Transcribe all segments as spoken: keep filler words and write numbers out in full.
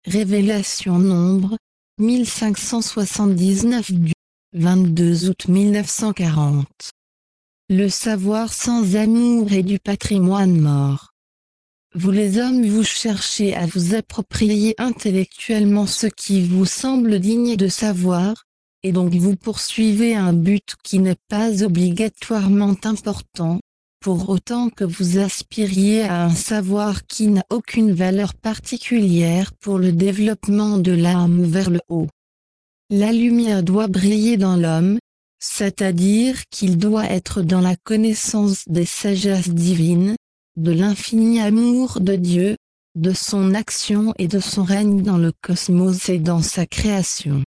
Révélation Nombre, mille cinq cent soixante-dix-neuf du vingt-deux août mille neuf cent quarante. Le savoir sans amour est du patrimoine mort. Vous les hommes vous cherchez à vous approprier intellectuellement ce qui vous semble digne de savoir, et donc vous poursuivez un but qui n'est pas obligatoirement important, pour autant que vous aspiriez à un savoir qui n'a aucune valeur particulière pour le développement de l'âme vers le haut. La lumière doit briller dans l'homme, c'est-à-dire qu'il doit être dans la connaissance des sagesses divines, de l'infini amour de Dieu, de son action et de son règne dans le cosmos et dans sa création.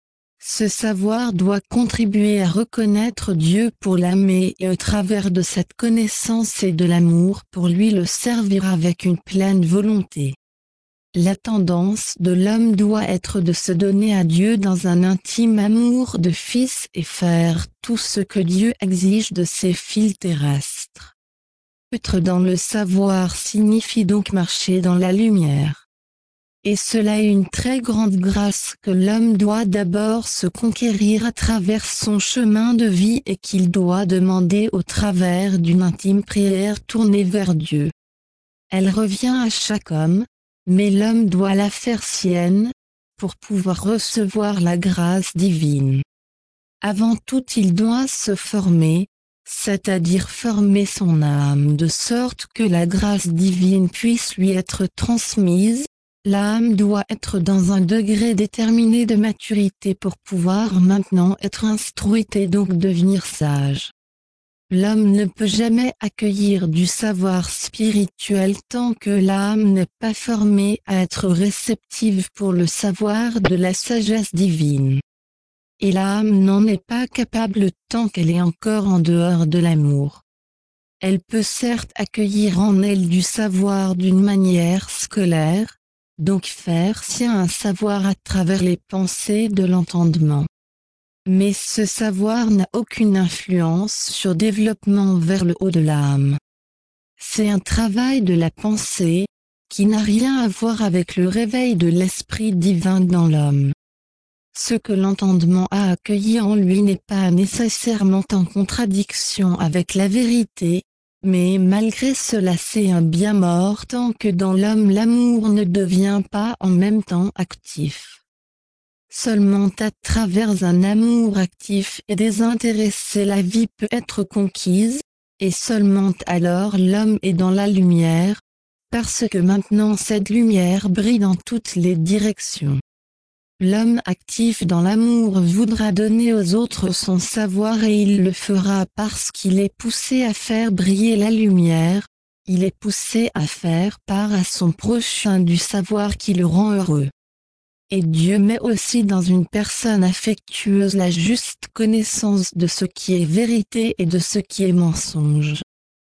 Ce savoir doit contribuer à reconnaître Dieu pour l'aimer et au travers de cette connaissance et de l'amour pour lui le servir avec une pleine volonté. La tendance de l'homme doit être de se donner à Dieu dans un intime amour de fils et faire tout ce que Dieu exige de ses fils terrestres. Être dans le savoir signifie donc marcher dans la lumière. Et cela est une très grande grâce que l'homme doit d'abord se conquérir à travers son chemin de vie et qu'il doit demander au travers d'une intime prière tournée vers Dieu. Elle revient à chaque homme, mais l'homme doit la faire sienne, pour pouvoir recevoir la grâce divine. Avant tout il doit se former, c'est-à-dire former son âme de sorte que la grâce divine puisse lui être transmise. L'âme doit être dans un degré déterminé de maturité pour pouvoir maintenant être instruite et donc devenir sage. L'homme ne peut jamais accueillir du savoir spirituel tant que l'âme n'est pas formée à être réceptive pour le savoir de la sagesse divine. Et l'âme n'en est pas capable tant qu'elle est encore en dehors de l'amour. Elle peut certes accueillir en elle du savoir d'une manière scolaire, donc faire sien un savoir à travers les pensées de l'entendement. Mais ce savoir n'a aucune influence sur le développement vers le haut de l'âme. C'est un travail de la pensée, qui n'a rien à voir avec le réveil de l'esprit divin dans l'homme. Ce que l'entendement a accueilli en lui n'est pas nécessairement en contradiction avec la vérité, mais malgré cela c'est un bien mort tant que dans l'homme l'amour ne devient pas en même temps actif. Seulement à travers un amour actif et désintéressé la vie peut être conquise, et seulement alors l'homme est dans la lumière, parce que maintenant cette lumière brille dans toutes les directions. L'homme actif dans l'amour voudra donner aux autres son savoir et il le fera parce qu'il est poussé à faire briller la lumière, il est poussé à faire part à son prochain du savoir qui le rend heureux. Et Dieu met aussi dans une personne affectueuse la juste connaissance de ce qui est vérité et de ce qui est mensonge.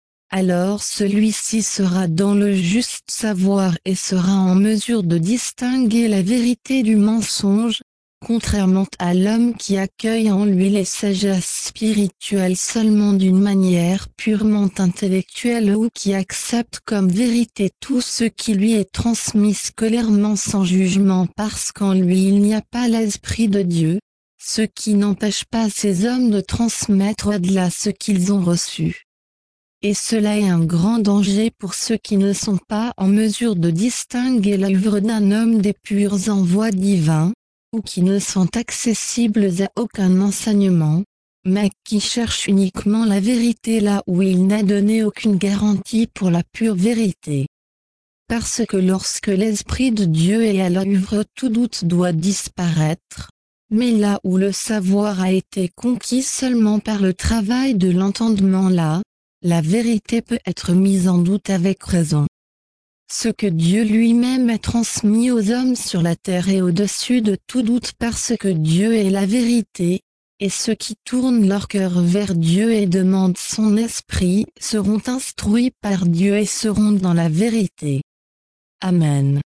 Alors celui-ci sera dans le juste savoir et sera en mesure de distinguer la vérité du mensonge, contrairement à l'homme qui accueille en lui les sagesses spirituelles seulement d'une manière purement intellectuelle ou qui accepte comme vérité tout ce qui lui est transmis scolairement sans jugement parce qu'en lui il n'y a pas l'esprit de Dieu, ce qui n'empêche pas ces hommes de transmettre au-delà ce qu'ils ont reçu. Et cela est un grand danger pour ceux qui ne sont pas en mesure de distinguer l'œuvre d'un homme des purs envois divins, ou qui ne sont accessibles à aucun enseignement, mais qui cherchent uniquement la vérité là où il n'a donné aucune garantie pour la pure vérité. Parce que lorsque l'Esprit de Dieu est à l'œuvre tout doute doit disparaître, mais là où le savoir a été conquis seulement par le travail de l'entendement là, la vérité peut être mise en doute avec raison. Ce que Dieu lui-même a transmis aux hommes sur la terre est au-dessus de tout doute parce que Dieu est la vérité, et ceux qui tournent leur cœur vers Dieu et demandent son esprit seront instruits par Dieu et seront dans la vérité. Amen.